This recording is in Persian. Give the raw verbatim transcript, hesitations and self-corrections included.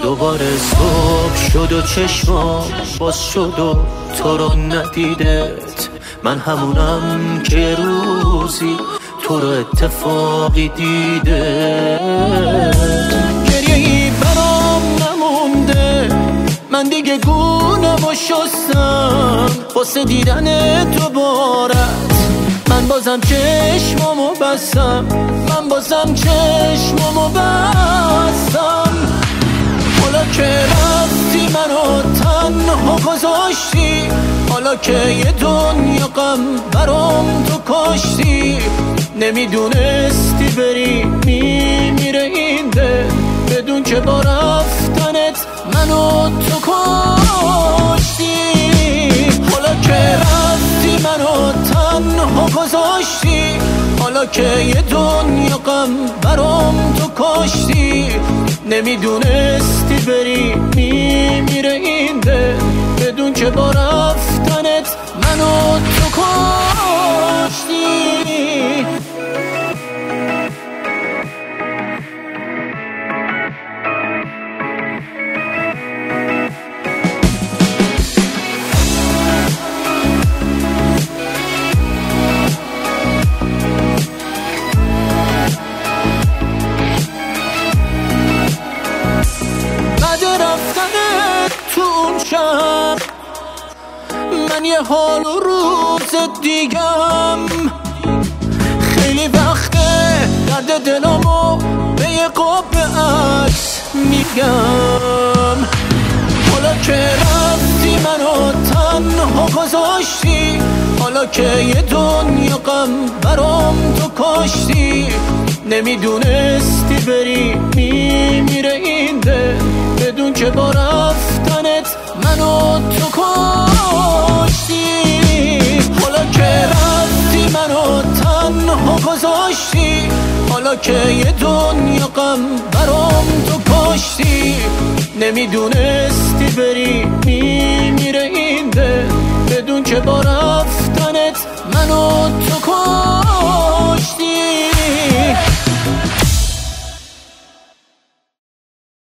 دوباره صبح شد و چشمام باز شد و تو رو ندیدت، من همونم که روزی تو رو اتفاقی دیده. گریه ای برام نمونده، من دیگه گونم و شستم واسه دیدن دوبارت. من بازم چشمامو بستم، من بازم چشمامو بستم. حالا که رفتی منو تنها گذاشتی، حالا که یه دنیا غم برام تو کاشتی. نمیدونستی بری میمیره این دل، بدون که با رفتنت منو تو کاشتی. حالا که رفتی منو تنها گذاشتی، حالا که یه دنیا غم برام تو کاشتی. نمیدونستی بری میمیره این دل، بدون که با رفتنت منو تو کاشتی. من یه حال و روز دیگم، خیلی وقته درد دلمو به یه قاب عکس میگم. حالا که رفتی منو تنها گذاشتی، حالا که یه دنیا غم برام تو کاشتی. نمیدونستی بری میمیره این دل، بدون که با رفتنت منو تو کاشتی. حالا که رفتی منو تنها گذاشتی، حالا که یه دنیا غم برام تو کاشتی. نمیدونستی بری میمیره